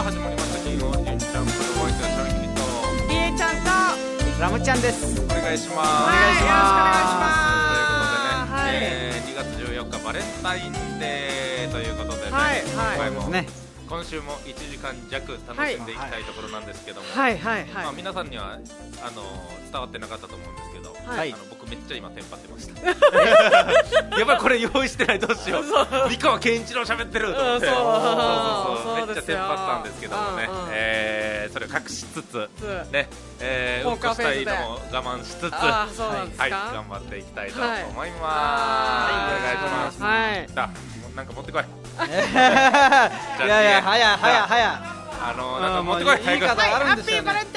始まりました金曜日ジャンプのワイトやシャンキリとりえちゃんとラムちゃんです。 お願いします。 はい、よろしくお願いします。 ということでね、2月14日バレンタインデーということでね、 はい今回も、 ね、 今週も1時間弱楽しんでいきたいところなんですけども、 はいはいはい、 まあ、皆さんには伝わってなかったと思うんですけど、 はい、 僕めっちゃ今テンパってましたやばい、これ用意してない、どうしよう、三河健一郎喋ってると思って、そうめっちゃテンパったんですけどもね、それを隠しつつね、うんこしたいのも我慢しつつ、はい、頑張っていきたいと思います。はい、お願いします。はい、だ、なんか持ってこいいやいや、早いなんか持ってこい。 言い方あるんですよね。 はい、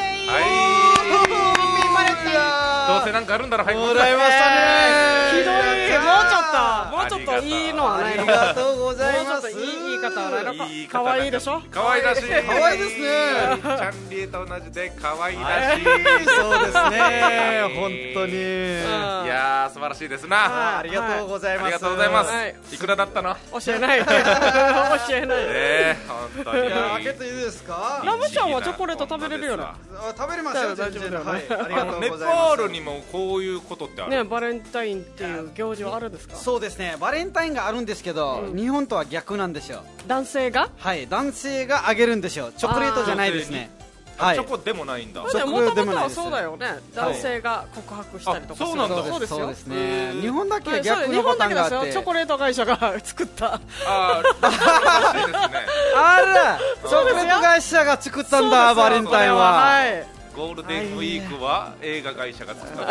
どうせなんかあるんだろ。はい、 もらいましたね。 ひどい。もうちょっといいのはないのか。 ありがとうございます。 もうちょっといい言い方はないのか。可愛いでしょ。 可愛らしい。 可愛いですね。 チャンリエと同じで可愛らしい。 そうですね。本当に。 いやー、素晴らしいですな。 ありがとうございます。 ありがとうございます。いくらだったの？ 教えない。教えない。 本当に。 開けていいですか？ ラムちゃんはチョコレート食べれるよな。 食べれますよ。全然。はい。ありがとうございます。 ネパールにもこういうことってある？ ね、バレンタインっていう行事はあるんですか？ そうですね。バレンタインがあるんですけど、日本とは逆なんですよ。 男性が？ はい、男性があげるんですよ。チョコレートじゃないですね。 はい、チョコでもないんだ。 もともとはそうだよね。男性が告白したりとか。 そうなんだ。 そうですね。日本だけ逆のパターンがあって。 チョコレート会社が作った。 あら、チョコレート会社が作ったんだ、バレンタインは。 ゴールデンウィークは映画会社が作った。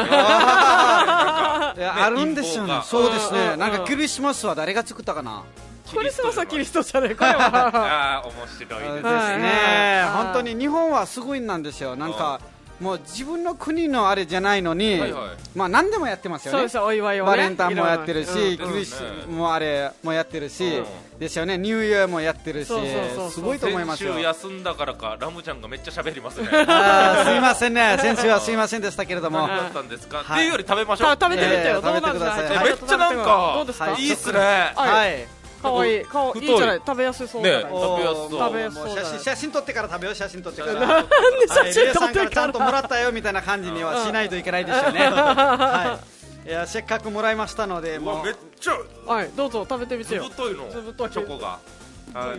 あるんですよね。そうですね。なんかクリスマスは誰が作ったかな。 クリスマスはキリストじゃねえかよ。 ああ、面白いですね。本当に日本はすごいなんですよ。なんかもう自分の国のあれじゃないのに、まあ何でもやってますよね。 そうお祝いをね。 バレンタインもやってるし、クリスもあれもやってるし、ですよね。ニューイヤーもやってるし、すごいと思いますよ。 先週休んだからか、ラムちゃんがめっちゃ喋りますね。 すいませんね。先週はすいませんでしたけれども。 何だったんですか。っていうより食べましょう。 食べてみてよ。 食べてください。 めっちゃなんかどうですか。 いいっすね。 はい。かわいい、いいじゃない、食べやすそうじゃない。 食べやすそう。 写真撮ってから食べよう、写真撮ってから。 なんで写真撮ってから。 ちゃんともらったよみたいな感じにはしないといけないですよね。はい。いや、せっかくもらいましたので、もう。 めっちゃ。 はい、どうぞ食べてみてよ。 ずぶといの。チョコが。 はい。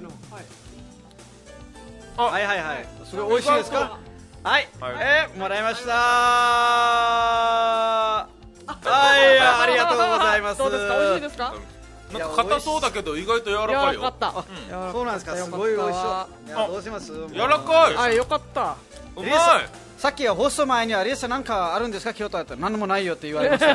はいはいはい。すごい美味しいですか。はい。もらいました。はい、ありがとうございます。 どうですか、美味しいですか。 なんか硬そうだけど意外と柔らかいよ。 そうなんですか。すごい美味しそう。どうします？ 柔らかい。 はい、よかった。 うまい。 さっきは放送前にはリエさんなんかあるんですか、京都だったら。何もないよって言われました。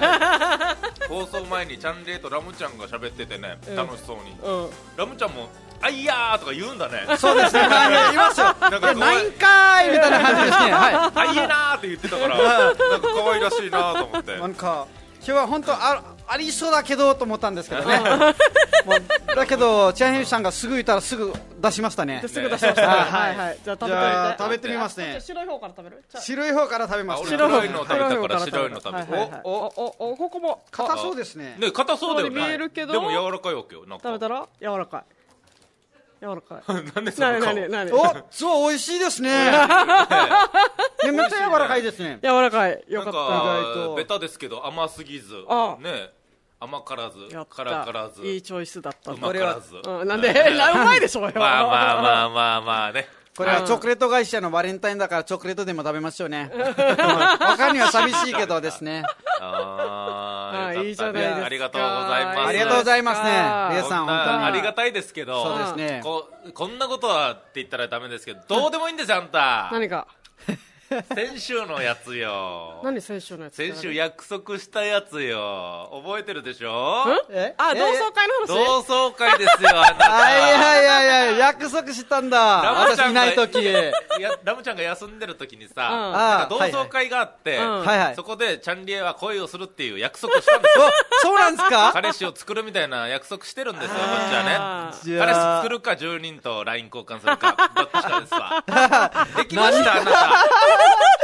放送前にチャンレイとラムちゃんが喋っててね、楽しそうに。ラムちゃんもあいやーとか言うんだね。 そうですね。言いますよ。ないんかーいみたいな感じですね。はい。 あいえなーって言ってたから、なんか可愛らしいなと思って。 なんか今日は本当ありそうだけどと思ったんですけどね。だけどチャンヘイさんがすぐいたらすぐ出しましたね。 すぐ出しました。はいはい。じゃあ食べてみますね。 白い方から食べる？ 白い方から食べます。 白いの食べたから白いの食べる。 お、ここも硬そうですね。 ね、硬そうだよね。 見えるけど。 でも柔らかいわけよ。 食べたら柔らかい。柔らかい。 なんでその顔。 お、すごい美味しいですね。めっちゃ柔らかいですね。 柔らかい。よかった。 なんかベタですけど甘すぎず、ね、甘辛ず、辛からず。 いいチョイスだった。 うまからず。 なんで、うまいでしょうよ。 まあね。 これはチョコレート会社のバレンタインだからチョコレートでも食べましょうね。他には寂しいけどですね。 いいじゃないですか。 ありがとうございます。 ありがとうございますね。皆さん本当にありがたいですけど、 そうですね。 こんなことはって言ったらダメですけど、どうでもいいんですよあんた。 何か。 先週のやつよ。 何先週のやつ？ 先週約束したやつよ。覚えてるでしょ？ 同窓会の話？ 同窓会ですよ。 はい約束したんだ。私いない時。 ラムちゃんが休んでる時にさ、同窓会があって、そこでチャンリエは恋をするっていう約束したんですよ。 そうなんですか？ 彼氏を作るみたいな約束してるんですよ、こっちはね。彼氏作るか10人と LINE 交換するか、どっちかですわ。できました、あなた。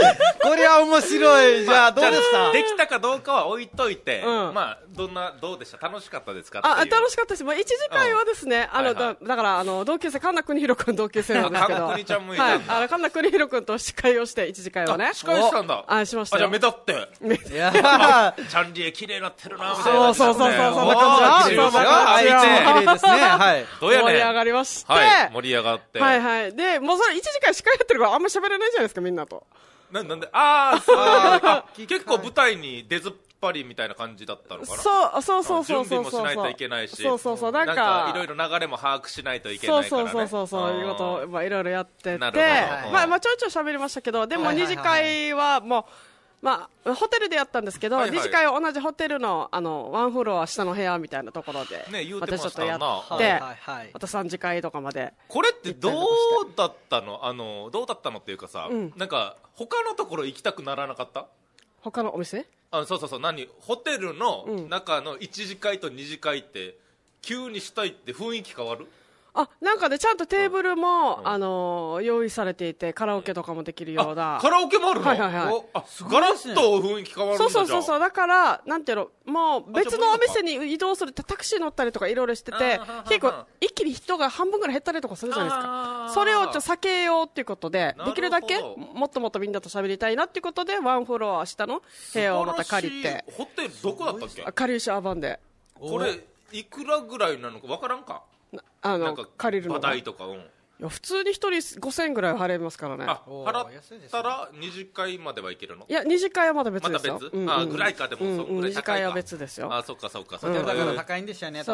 これは面白い。じゃあどうでした？ できたかどうかは置いといて、まあどうでした？楽しかったですか？ 楽しかったし、1次会はですね、だから同級生、神田邦弘君同級生なんですけど、 神田邦ちゃんもいたんだ。 神田邦弘君と司会をして、1次会はね。 司会したんだ。 しました。 じゃあ目立って。 いやチャンリエ綺麗になってるなみたいな。 そう、そんな感じですよ。綺麗ですね。はい。 どうやねん。 盛り上がりまして。 盛り上がって。 で、もうそれ1次会司会やってるからあんま喋れないじゃないですか、みんなと。 なんで結構舞台に出ずっぱりみたいな感じだったのかな。 そう準備もしないといけないし、 そうなんかいろいろ流れも把握しないといけないからね。 そういうことをいろいろやってて、 なるほど。 まあちょいちょい喋りましたけど、でも2次会はもうホテルでやったんですけど、2次会は同じホテルのワンフロア下の部屋みたいなところでまたちょっとやって、また3次会とかまで。 これってどうだったの？どうだったのっていうかさ、なんか他のところ行きたくならなかった？ 他のお店？ そうホテルの中の1次会と2次会って急にしたいって雰囲気変わる？ なんかね、ちゃんとテーブルも、用意されていて、カラオケとかもできるような。 カラオケもあるの？ はい。 ガラッと雰囲気変わるんだ。 そう。だから、なんていうの、もう別のお店に移動するってタクシー乗ったりとかいろいろしてて、結構一気に人が半分ぐらい減ったりとかするじゃないですか。それを避けようっていうことで、できるだけもっともっとみんなと喋りたいなっていうことで、ワンフロア下の部屋をまた借りて。 ホテルどこだったっけ？ かりゆしアバンで。 これ、いくらぐらいなのかわからんか？ 借りるのが代とか、 いや普通に1人5000円ぐらい払いますからね。 払ったら2次会まではいけるの？ いや2次会はまだ別ですよ。 また別？ぐらいか。でもそ 2次会は別ですよ。 そっか。 だから高いんですよね。 そう。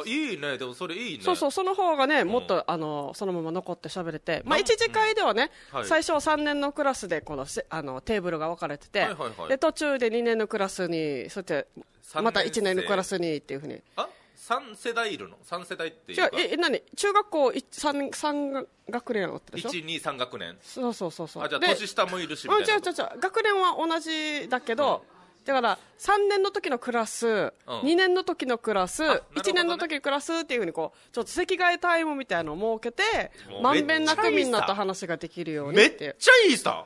いいね。でもそれいいね。 そうその方がね、もっとそのまま残って喋れて、1次会ではね、最初は3年のクラスでこのテーブルが分かれてて、で途中で2年のクラスに、そしてまた1年のクラスにっていうふうに。 3世代いるの？3世代っていうか、 中学校 3学年あったでしょ。 1、2、3学年。 そう。 じゃあ年下もいるしみたいな。 違う学年は同じだけど、だから3年の時のクラス、2年の時のクラス、1年の時のクラスっていうふうにちょっと席替えタイムみたいなのを設けて、まんべんなくみんなと話ができるようにっていう。 めっちゃいいさ。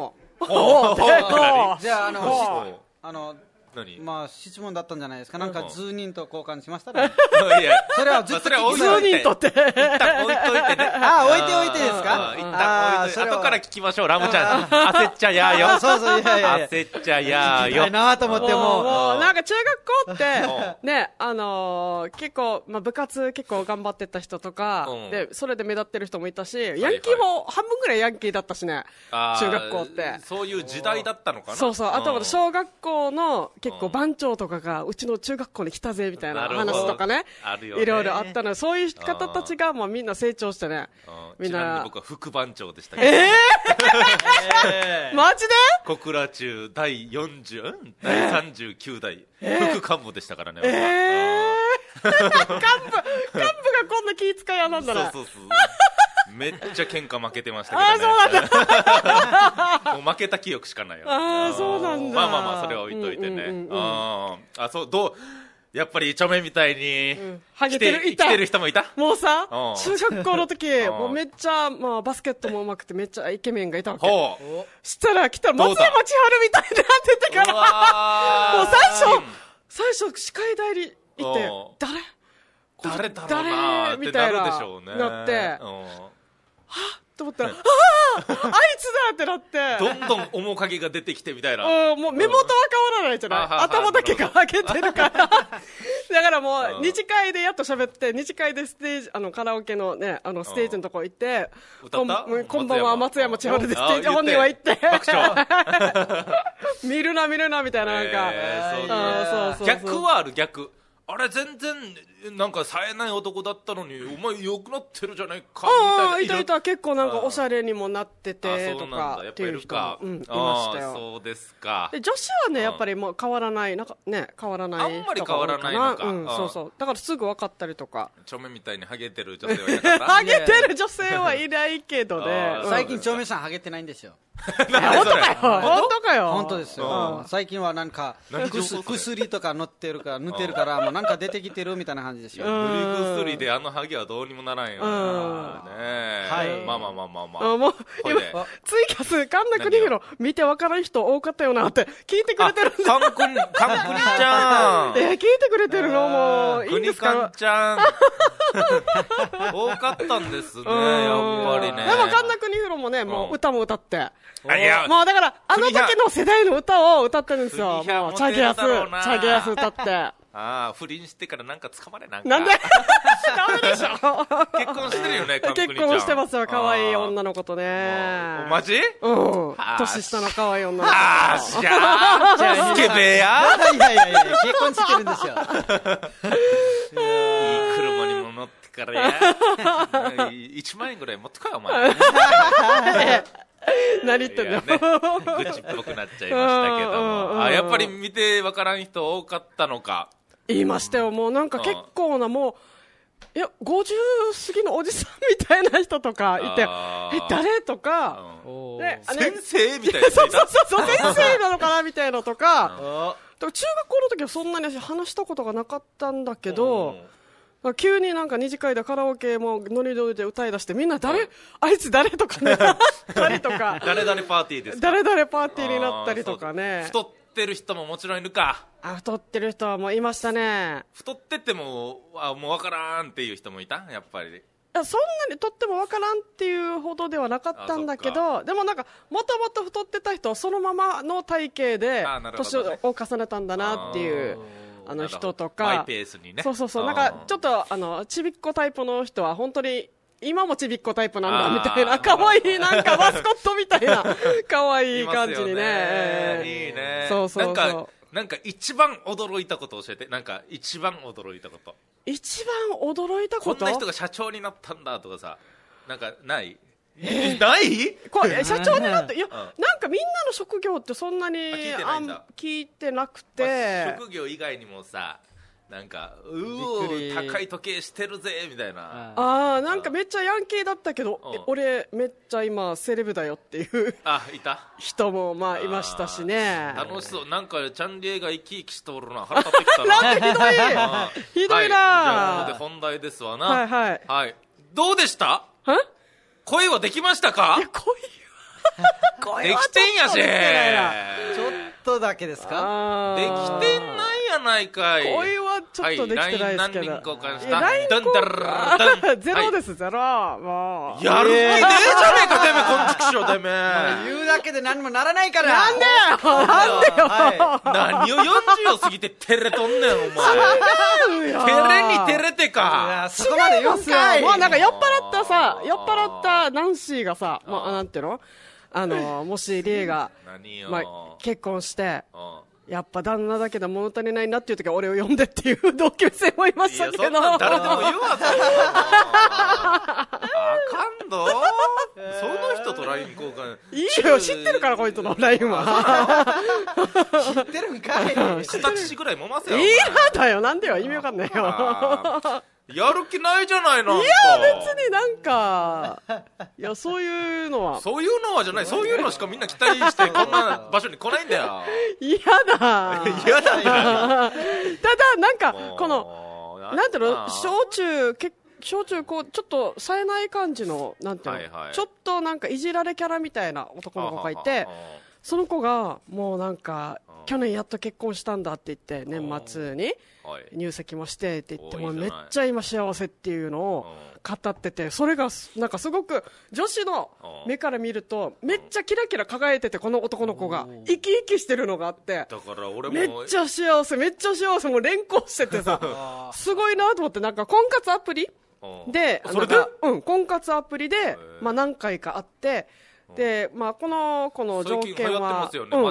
じゃあ質問だったんじゃないですか。なんかズーニンと交換しましたね。それはずっとズーニンとって一旦置いといてね。 置いておいてですか？ 一旦置いといて、後から聞きましょう。ラムちゃん焦っちゃやーよ。 そう焦っちゃやーよ。 なと思ってもなんか中学校ってね、結構部活結構頑張ってた人とかで、それで目立ってる人もいたし、ヤンキーも半分ぐらいヤンキーだったしね、中学校って。 そういう時代だったのかな。 そう。あとは小学校の結構番長とかがうちの中学校に来たぜみたいな話とかね、いろいろあったの。そういう方たちがみんな成長してね、みんな。 僕は副番長でしたけど。 マジで？ 小倉中第39代副幹部でしたからね。 幹部がこんな気遣いやなんだね。 そうめっちゃ喧嘩負けてましたけどね。 そうなんだ。 もう負けた記憶しかないよ。 そうなんだ。 まあそれは置いといてね。やっぱりチョメみたいに来てる人もいた。もうさ、中学校の時もうめっちゃバスケットも上手くてめっちゃイケメンがいたわけ。したら来たら松山千春みたいになってたから、もう最初司会代理行って誰だろうなってなるでしょうね。 なって、はっと思ったら、あいつだってなって、 どんどん面影が出てきてみたいな。 もう目元は変わらないじゃない。頭だけが上げてるから。だからもう二次会でやっと喋って、二次会でステージカラオケのねステージのとこ行って、こんばんは松山千春ですって本人は言って、見るなみたいな、なんか。 逆はある。逆。あれ全然なんか冴えない男だったのにお前良くなってるじゃないかみたいな。 いた結構なんかおしゃれにもなっててとかっていう人もいましたよ。 そうですか。 で女子はねやっぱりもう変わらないなんかね変わらないあんまり変わらないのか。 そうだからすぐ分かったりとか。 チョメみたいにハゲてる女性はいなかった？ ハゲてる女性はいないけどね。 最近チョメさんハゲてないんですよ。 本当かよ本当かよ本当ですよ。最近はなんか薬とか塗ってるからもうなんか出てきてるみたいな感じですよ。 塗り薬であのハゲはどうにもならんよね。はい。まあもう今ツイキャス神田邦弘見てわからん人多かったよなって聞いてくれてるんで。 カンクニちゃん。 聞いてくれてるのもういいんですか。 クニカンちゃん。多かったんですね、やっぱりね。 でも神田邦弘もね、もう歌も歌って。 いやもうだからあの時の世代の歌を歌ってるんですよ。もうチャゲヤス歌って。 不倫してからなんか捕まれなんでダメでしょ。 結婚してるよね、カンクニちゃん。 結婚してますよ、可愛い女の子とね。 マジ？ 年下の可愛い女の子。 じゃあスケベや。 いや結婚してるんですよ。 いい車にも乗ってからや。1万円ぐらい持ってこいお前。 何言ってんだよ。 愚痴っぽくなっちゃいましたけども。やっぱり見てわからん人多かったのか。 言いましたよ。もうなんか結構なもう50過ぎのおじさんみたいな人とかいて、誰とか、 先生みたいな人いた。 そう先生なのかなみたいなとか。中学校の時はそんなに話したことがなかったんだけど。急になんか二次会でカラオケもノリノリで歌い出してみんなあいつ誰とかね誰とか誰々パーティーですか。 誰々パーティーになったりとかね。 太ってる人ももちろんいるか。 太ってる人はもういましたね。 太っててももうわからんっていう人もいたやっぱり。 そんなにとってもわからんっていうほどではなかったんだけど、でもなんかもともと太ってた人はそのままの体型で年を重ねたんだなっていう人とか、 マイペースにね。 そうなんかちょっとちびっこタイプの人は本当に今もちびっこタイプなんだみたいな、可愛いなんかマスコットみたいな可愛い感じにね。 いいね。 そうなんか一番驚いたこと教えて。なんか一番驚いたこと。 一番驚いたこと。 こんな人が社長になったんだとかさ、なんかないない社長になって、なんかみんなの職業ってそんなに聞いてなくて、 職業以外にもさ、なんか高い時計してるぜみたいな。 なんかめっちゃヤンキーだったけど、俺めっちゃ今セレブだよっていういた人もいましたしね。 楽しそう。なんかチャンリエが生き生きしておるな。腹立ってきたな。 なんかひどいな。 じゃあここで本題ですわな。はいどうでした？恋はできましたか？ 恋できてんやし。ちょっとだけですか？ できてんないやないかい。 恋はちょっとできてないですけど。 何人交換した？ ゼロです、ゼロ。もうやる気ねえじゃねえか、てめえ、こんちくしょ、てめえ。 言うだけで何もならないから。 なんでよ何を40を過ぎて照れとんねん、お前。照れに照れてか。 そこまで言うんすよ。 もうなんか酔っ払ったナンシーがさ、なんていうの？もしリエが結婚してやっぱ旦那だけど物足りないなっていう時は俺を呼んでっていう同級生もいましたけど。 いや、そんなん誰でも言うわそれ。あかんど。その人と LINE 交換いいよ、知ってるからこいつの LINE は。 知ってるんかい。 形ぐらい揉ませよ。 いやだよ、なんでよ、意味わかんないよ。 やる気ないじゃないの。 いや別になんかそういうのはじゃない。そういうのしかみんな期待してこんな場所に来ないんだよ。 嫌だ嫌だよ。 ただなんかこのなんていうの、小中こうちょっと冴えない感じのなんていうの、ちょっとなんかいじられキャラみたいな男の子がいて、その子がもうなんか去年やっと結婚したんだって言って年末に入籍もしてって言ってもめっちゃ今幸せっていうのを語ってて、それがなんかすごく女子の目から見るとめっちゃキラキラ輝いてて、この男の子が生き生きしてるのがあって、 だから俺もめっちゃ幸せもう連行しててさすごいなと思って。なんか婚活アプリで婚活アプリで何回か会って、でこの子の条件は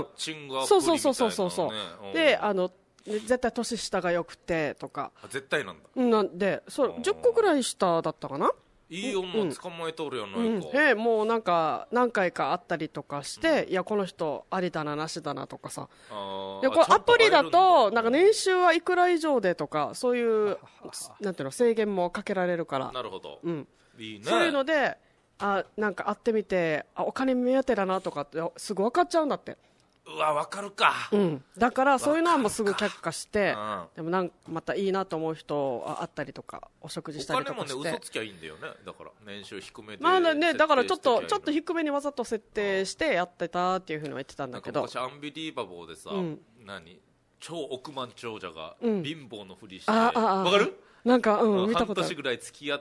そうで絶対年下がよくてとか。 絶対なんだ。 なんで10個ぐらい下だったかな。 いい女捕まえとるやないか。 もうなんか何回か会ったりとかして、いやこの人ありだななしだなとかさ。でこれアプリだとなんか年収はいくら以上でとかそういうなんていうの制限もかけられるから。 なるほど。 そういうのでなんか会ってみてお金目当てだなとかってすぐ分かっちゃうんだって。 うわ分かるか、 だからそういうのはもうすぐ却下して、でもまたいいなと思う人会ったりとかお食事したりとかして。 お金もね嘘つきゃいいんだよね。だから年収低めでだからちょっと低めにわざと設定してやってたっていうふうには言ってたんだけど、 なんか昔アンビリーバボーでさ、超億万長者が貧乏のふりして、わかる？ なんか、見た半ことある。 年ぐらい付き合って、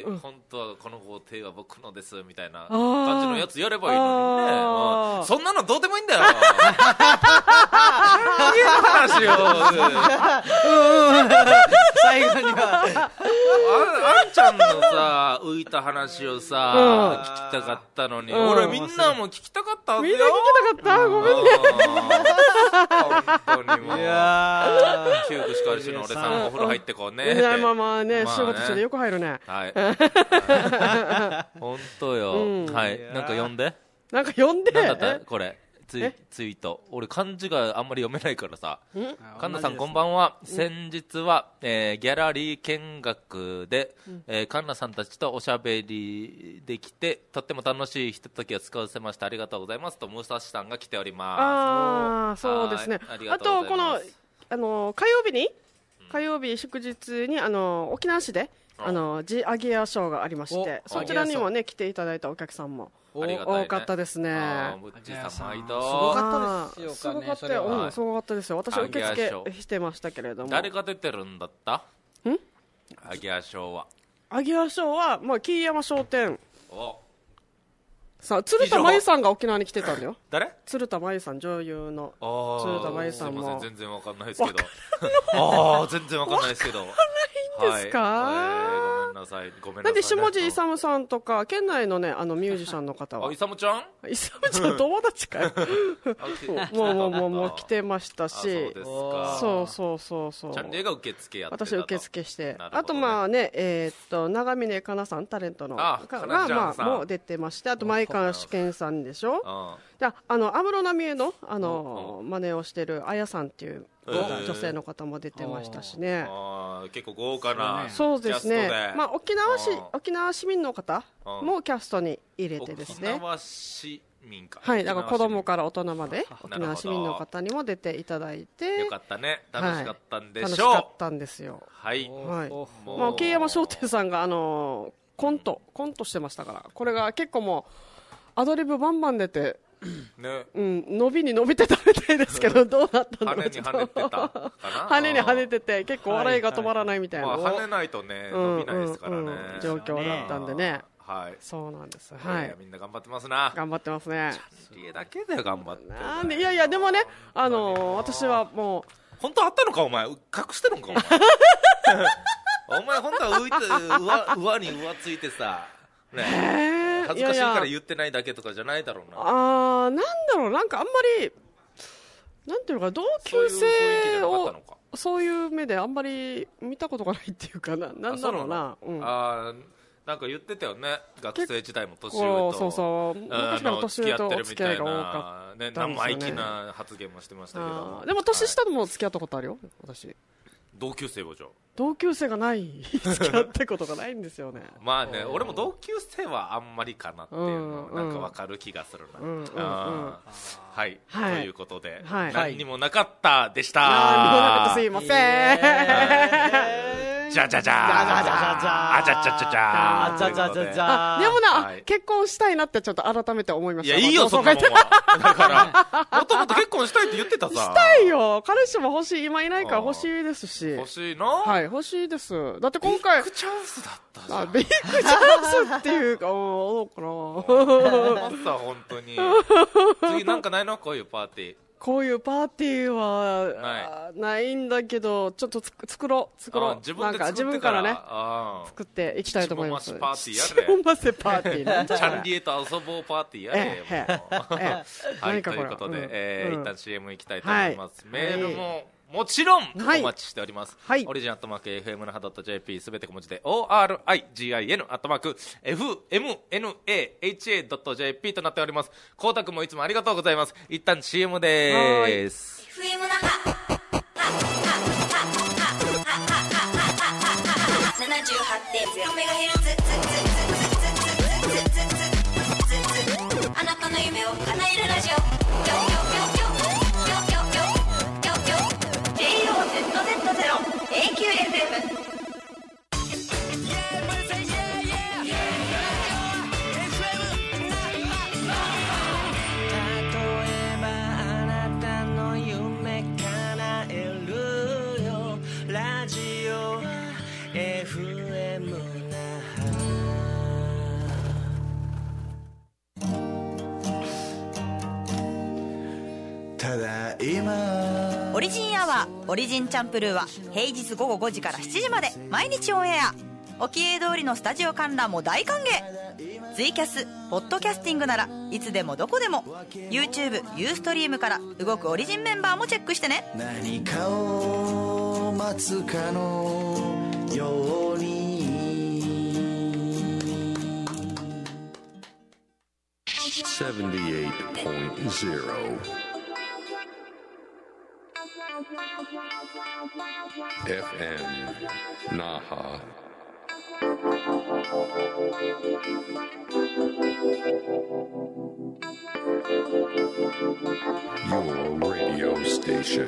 本当はこの豪邸は僕のですみたいな感じのやつやればいいのにね。そんなのどうでもいいんだよ。話よ。 最後にはあんちゃんのさ浮いた話をさ、聞きたかったのに、俺みんなも聞きたかったんだよ。 みんな聞きたかった。ごめんね。 本当にもう。旧具しかりしの俺さんお風呂入ってこうね。 まあね、仕事中でよく入るね。 はい。本当よ。はい。なんか読んで。 なんか読んで。 なんだったこれ。ツイート。俺漢字があんまり読めないからさ。神田さんこんばんは。先日はギャラリー見学で神田さんたちとおしゃべりできてとっても楽しいひとときを過ごせました。ありがとうございますと武蔵さんが来ております。 そうですね。あとこの火曜日祝日に沖縄市でジアギアショーがありまして、そちらにもね来ていただいたお客さんも多かったですね。 ぶっちさん毎度すごかったですよ。 すごかったよ。すごかったですよ。私受付してましたけれども。 誰が出てるんだった？アギアショーは。 アギアショーは木山商店。さあ鶴田真由さんが沖縄に来てたんだよ。 誰？ 鶴田真由さん、女優の鶴田真由さんも。 全然わかんないですけど。全然わかんないですけど。 いいですか？ ごめんなさい。 なんで下地勇さんとか県内のねミュージシャンの方は。 勇ちゃん？ 勇ちゃん友達かよ。もう来てましたし。そう。 チャンネルが受付やってた。 私受付して。あとまあね長峰かなさんタレントのがもう出てまして、あと前川主健さんでしょ。じゃ安室奈美恵の真似をしてるあやさんっていう女性の方も出てましたしね。 結構豪華な。 そうですね。まあ沖縄市民の方もキャストに入れてですね。 沖縄市民か。 はい、だから子供から大人まで沖縄市民の方にも出ていただいて。 よかったね。楽しかったんでしょう。 楽しかったんですよ。 はい。 まあ木山商店さんがコントしてましたから、これが結構もうアドリブバンバン出て。伸びに伸びてたみたいですけど、どうなったんだろう。 跳ねに跳ねてたかな。 跳ねに跳ねてて結構笑いが止まらないみたいな。 跳ねないとね伸びないですからね。 状況だったんでね。 はい。 そうなんです。はい。 みんな頑張ってますな。 頑張ってますね。 家だけで頑張って。 なんでいやでもね私はもう本当あったのかお前隠してるのかお前本当は浮いて上に浮ついてさ。恥ずかしいから言ってないだけとかじゃないだろうな。 なんだろう、なんかあんまりなんていうのか、同級生をそういう目であんまり見たことがないっていうかなんだろうな。 なんか言ってたよね、学生時代も年上とそう昔から年上とお付き合いが多かったんですよね。 生意気な発言もしてましたけど。 でも年下とも付き合ったことあるよ私。 同級生はじゃあ同級生がない付き合ったことがないんですよね。 まあね、俺も同級生はあんまりかなっていうのなんか分かる気がするな。はい、ということで何にもなかったでした。 何にもなかった、すいません。 じゃじゃじゃあじゃじゃじゃじゃじゃじゃじゃじゃ。 でもな結婚したいなってちょっと改めて思いました。 いやいいよそんなもんは。だからもともと結婚したいって言ってたさ。 したいよ。彼氏も欲しい。今いないから欲しいですし。 欲しいな。 はい欲しいです。だって今回ビッグチャンスだったじゃん。 ビッグチャンスっていうかどうかな。 マスター本当に。次なんかないのこういうパーティー。 こういうパーティーはないんだけど、ちょっと作ろう。 自分で作って自分からね作っていきたいと思います。 チモマシパーティーやれ。 チモマセパーティー。 チャンリエと遊ぼうパーティーやれ。はい、ということで一旦 CM 行きたいと思います。メールももちろんお待ちしております。オリジン@FM 那覇 .jp すべて小文字で origin@fmnaha.jp となっております。光沢もいつもありがとうございます。一旦 CM です。 FM 那覇 78.0MHz 叶えるラジオJOZZ0AQFM。 オリジンアワーオリジンチャンプルーは平日午後5時から7時まで毎日オンエア。おきえ通りのスタジオ観覧も大歓迎。ツイキャスポッドキャスティングならいつでもどこでも YouTube、ユーストリームから動くオリジンメンバーもチェックしてね。 何かを待つかのように 78.0 FM Naha. Your radio station.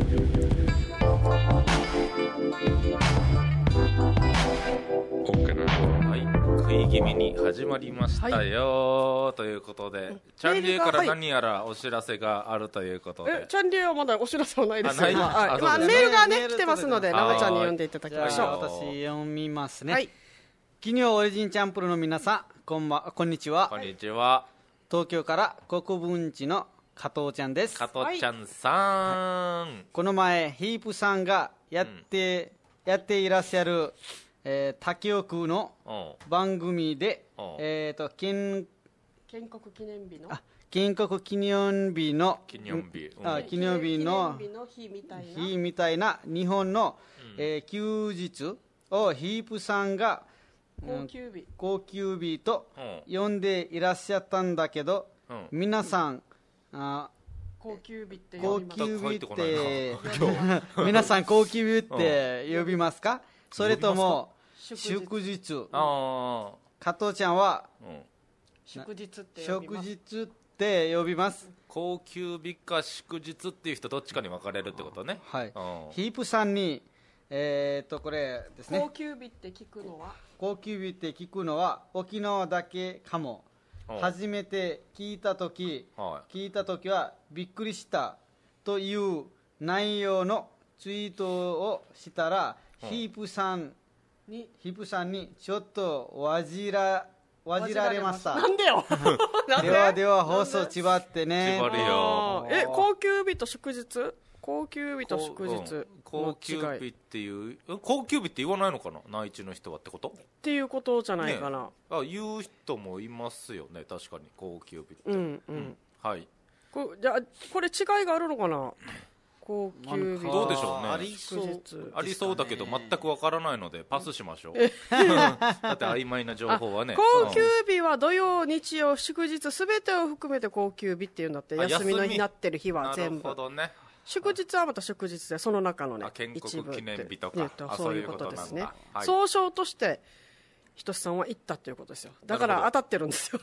はい、食い気味に始まりましたよ、ということで、チャンリーから何やらお知らせがあるということで。 チャンリーはまだお知らせはないですよ。 ない今あそうですねメールがね来てますので、ナベちゃんに読んでいただきましょう。 私読みますね。 はい金曜オリジンチャンプルの皆さん、こんにちは。 こんにちは、 東京から国分寺の加藤ちゃんです。 加藤ちゃんさん、 この前ヒープさんがやっていらっしゃる、他局の番組で、建建国記念日の建国記念日の記念日、 記念日の日みたいな日みたいな日本の、休日をヒープさんが高級日と呼んでいらっしゃったんだけど、皆さん高級日って高級日って皆さん高級日って呼びますか、それとも祝日。加藤ちゃんは祝日って呼びます。 祝日って呼びます。 高級日か祝日っていう人どっちかに分かれるってことね。 はい、ヒープさんにこれですね、 高級日って聞くのは沖縄だけかも。初めて聞いた時はびっくりしたという内容のツイートをしたら、ヒープさんにちょっとわじられました。 なんでよでは放送ちばってね。 縛るよ。 高級日と祝日、高級日と祝日高級日っていう高級日って言わないのかな、内地の人はってことっていうことじゃないかな、 言う人もいますよね、確かに高級日って。はい。 じゃあこれ違いがあるのかな、高級日。 どうでしょうね。ありそうだけど全くわからないのでパスしましょうだって曖昧な情報はね。 高級日は土曜日曜祝日すべてを含めて高級日っていうんだって。休みの日になってる日は全部。 なるほどね。 祝日はまた祝日でその中のね建国記念日とか、 そういうことですね。 はい、 総称としてひとしさんは行ったということですよ。だから当たってるんですよ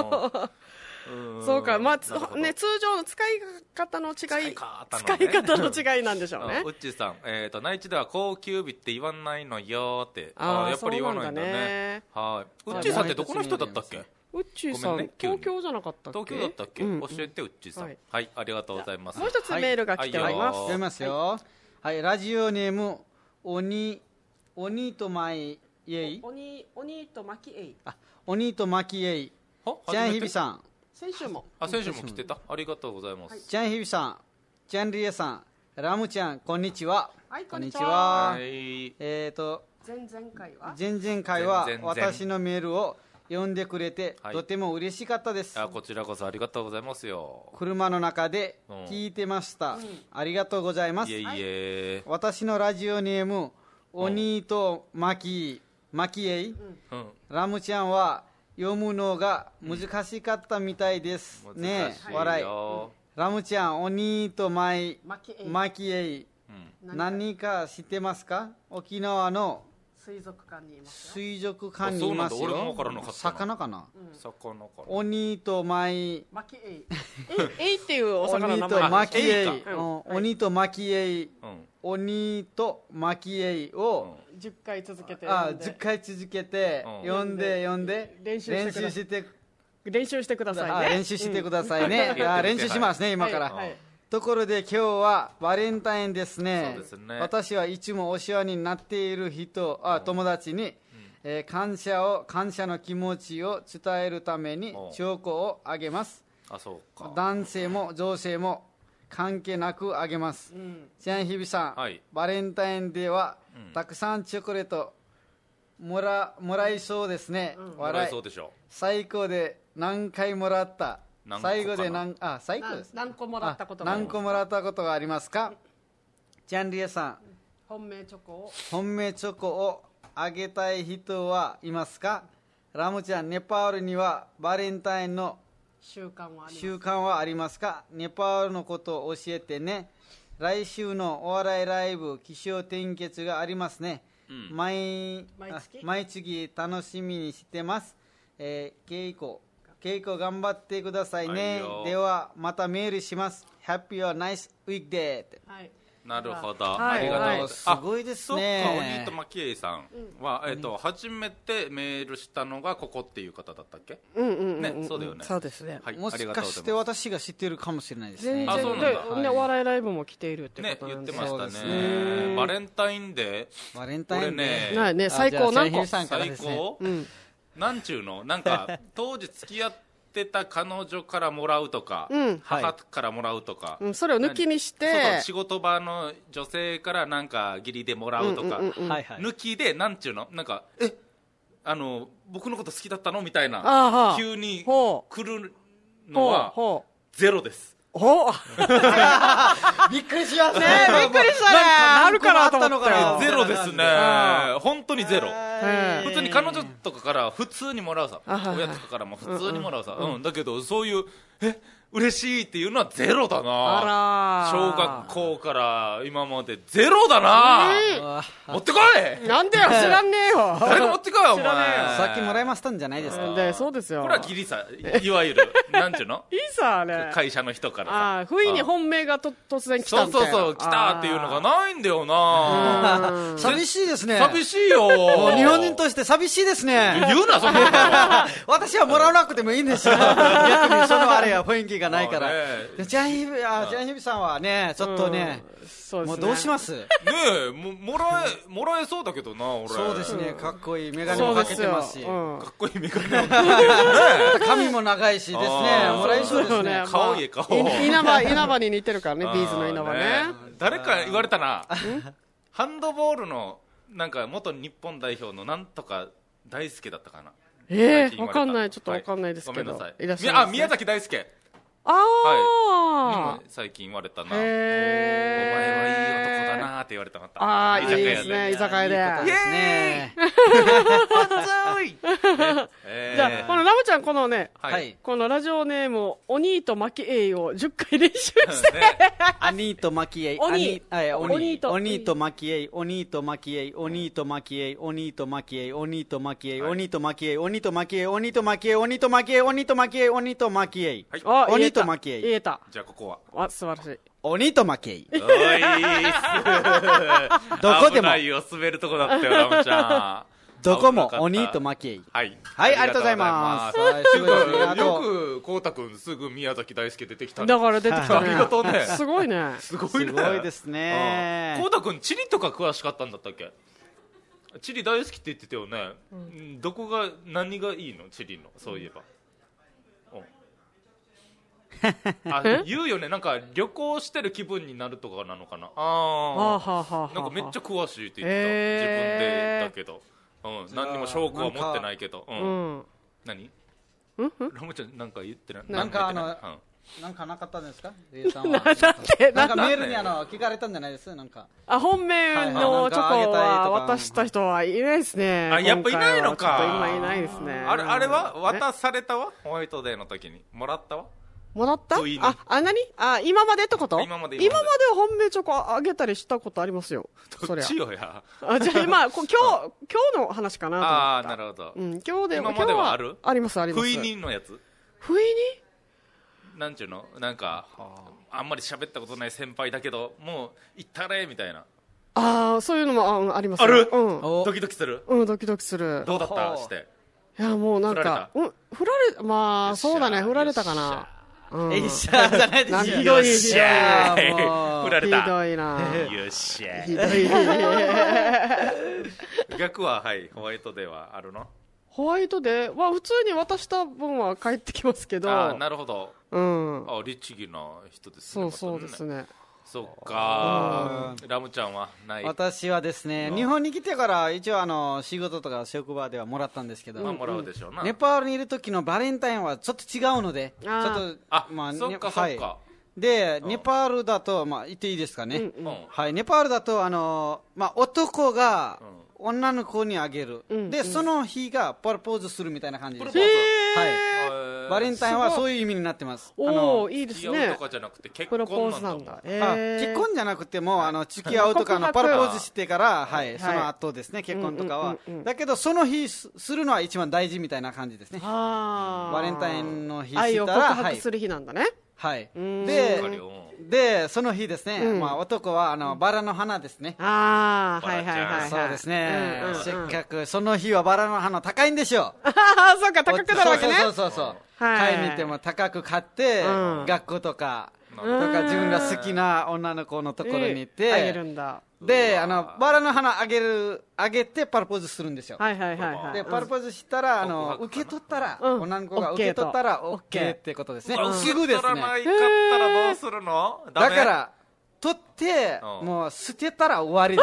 そうか、通常の使い方の違いなんでしょうね。 うっちーさん、内地では高級日って言わないのよって。やっぱり言わないんだね。はい。うっちーさんってどこの人だったっけ？ うっちーさん、東京じゃなかったっけ？ 東京だったっけ？教えて、うっちーさん。はい、ありがとうございます。 もう一つメールが来ております。 読みますよ。はい、ラジオネーム鬼とまいえい。 鬼とまきえい。 鬼とまきえい。ちゃんひびさん。 先週も来てた。ありがとうございます。 ちゃんひびさん、ちゃんりえさん、ラムちゃん、こんにちは。 はい、こんにちは。 前々回は私のメールを読んでくれて、とても嬉しかったです。 こちらこそありがとうございますよ。 車の中で聞いてました。ありがとうございます。私のラジオネーム、鬼とまきえい。ラムちゃんは読むのが難しかったみたいですね。笑い。ラムちゃん、鬼とまきえい、何か知ってますか？沖縄の水族館にいますよ。 水族館にいますよ。 俺も分からなかったな。 魚かな、 魚かな。 鬼と舞マキエイエイっていうお魚の名前。 鬼とマキエイ、鬼とマキエイ、鬼とマキエイを 10回続けて 10回続けて読んで練習してくださいね。練習してくださいね。練習しますね今から。ところで今日はバレンタインですね。私はいつもお世話になっている人、友達に、感謝の気持ちを伝えるためにチョコをあげます。 そうか。 男性も女性も関係なくあげます。ジャンヒビさん、バレンタインデーは、たくさんチョコレートもらいそうですね。 もらいそうでしょ。 最高で何回もらった。最後で何個もらったことがありますか？ジャンリエさん、 本命チョコをあげたい人はいますか？ラムちゃん、ネパールにはバレンタインの習慣はありますか？ネパールのことを教えてね。来週のお笑いライブ、起承転結がありますね。毎月楽しみにしてます。稽古頑張ってくださいね。ではまたメールします。Happy or nice weekday。 なるほど、ありがとうございます。 すごいですね。 そっか、鬼とマキエイさんは、初めてメールしたのがここっていう方だったっけ？ね、そうだよね。 そうですね。 もしかして私が知ってるかもしれないですね。 そうなんだ。お笑いライブも来ているってことなんで。 言ってましたね。バレンタインデー。俺ね、最高何個？ 最高？なんちゅうの、なんか当時付き合ってた彼女からもらうとか、母からもらうとか、 それを抜きにして仕事場の女性からなんか義理でもらうとか、抜きでなんちゅうの、なんか僕のこと好きだったのみたいな急に来るのはゼロです。 びっくりしましたね。 びっくりしたね。あるかなと思ったよ。 ゼロですね。本当にゼロ。普通に彼女とかから普通にもらうさ、親とかからも普通にもらうさ、だけどそういう嬉しいっていうのはゼロだな。小学校から今までゼロだな。持ってこい。 なんでよ、知らんねえよ。 誰が持ってこいよお前。 さっきもらいましたんじゃないですか。 そうですよ。 これはギリさ、いわゆるなんていうの、 いいさね、 会社の人からさ、 不意に本命が突然来たみたいな。 そう来たっていうのがないんだよな。 寂しいですね。 寂しいよ。 日本人として寂しいですね。 言うなそんなこと。 私はもらわなくてもいいんですよ。逆にそのあれは雰囲気がないから。ジャンヒビさんはね、ちょっとね、もうどうします？ねえ、もらえそうだけどな、俺。 そうですね、かっこいいメガネもかけてますし、かっこいいメガネも髪も長いしですね、もらえそうですね。 顔いい顔。 稲葉に似てるからね、ビーズの稲葉ね。 誰か言われたな、ハンドボールのなんか元日本代表のなんとか大輔だったかな。 わかんない、ちょっとわかんないですけど。 ごめんなさい。宮崎大輔。はい、最近言われたな。お前はいい男だなって言われたかった。 いいですね、居酒屋で。イエーイ。 じゃあこのラムちゃん、このね、このラジオネーム鬼とマキエイを10回練習して。 鬼とマキエイ、鬼とマキエイ、鬼とマキエイ、鬼とマキエイ、鬼とマキエイ、鬼とマキエイ、鬼とマキエイ、鬼とマキエイ、鬼とマキエイ、鬼とマキエイ、鬼とマキエイ、鬼とマキエイ、鬼とマキエイ。 言えた。 じゃあここは。 素晴らしい。 鬼とマキエイ。 おいどこでも。 危ないよ、滑るとこだったよ、ラムちゃん。 どこも鬼とマキエイ。 はい。 ありがとうございます。 よく、こうたくんすぐ宮崎大輔出てきたね。 だから出てきたね。 ありがとうね。 すごいね。 すごいですね。 こうたくん、地理とか詳しかったんだったっけ？地理大好きって言ってたよね。どこが、何がいいの？地理の、そういえば。言うよね、なんか旅行してる気分になるとかなのかな。なんかめっちゃ詳しいって言ってた、自分でだけど、何にも証拠は持ってないけど。何？ラムちゃんなんか言ってない？ なんかなんかなかったんですか？なんかメールに聞かれたんじゃないです？なんか本命のチョコは渡した人はいないですね。 やっぱいないのか。 今いないですね。 あれは渡されたわ。ホワイトデーの時にもらったわ。 もらった？ 不意に何？今までってこと？ 今までは本命チョコあげたりしたことありますよ。 どっちよや。 じゃあ今日の話かなと思った。 なるほど。 今日で今まではある？ ありますあります。 不意にのやつ？ 不意に？ なんちゅうの？なんかあんまり喋ったことない先輩だけどもう行ったれみたいな。 そういうのもあります。 ある？ドキドキする？ ドキドキする。 どうだったして？ いやもうなんか振られまあそうだね、振られたかな。 じゃないですよ。 ひどい振られた。 ひどいな。 よっしゃ。 ひどい。 逆はホワイトデーはあるの？ ホワイトデーは普通に渡した分は返ってきますけど。 なるほど。律儀な人ですね。 そうですね。 そっか。ラムちゃんはない？ 私はですね、日本に来てから一応仕事とか職場ではもらったんですけど、 もらうでしょうな。 ネパールにいる時のバレンタインはちょっと違うので、ちょっとそっかそっか。 でネパールだと言っていいですかね。ネパールだと男が女の子にあげる。でその日がプロポーズするみたいな感じです。バレンタインはそういう意味になってます。 いいですね。 とかじゃなくて結婚なんだ。 結婚じゃなくても付き合うとかプロポーズしてからその後ですね、結婚とかは。だけどその日するのは一番大事みたいな感じですね。バレンタインの日したら愛を告白する日なんだね。 でその日ですね、男はバラの花ですね。そうですね。せっかくその日はバラの花高いんでしょう。 そうか、高くなるわけね。 そう買いに行っても高く買って、学校とか自分が好きな女の子のところに行ってあげるんだ。 でバラの花あげてパロポーズするんですよ。でパロポーズしたら受け取ったら、女の子が受け取ったら OK ってことですね。すぐですね。 ないかったらどうするの？ だから取ってもう捨てたら終わりです。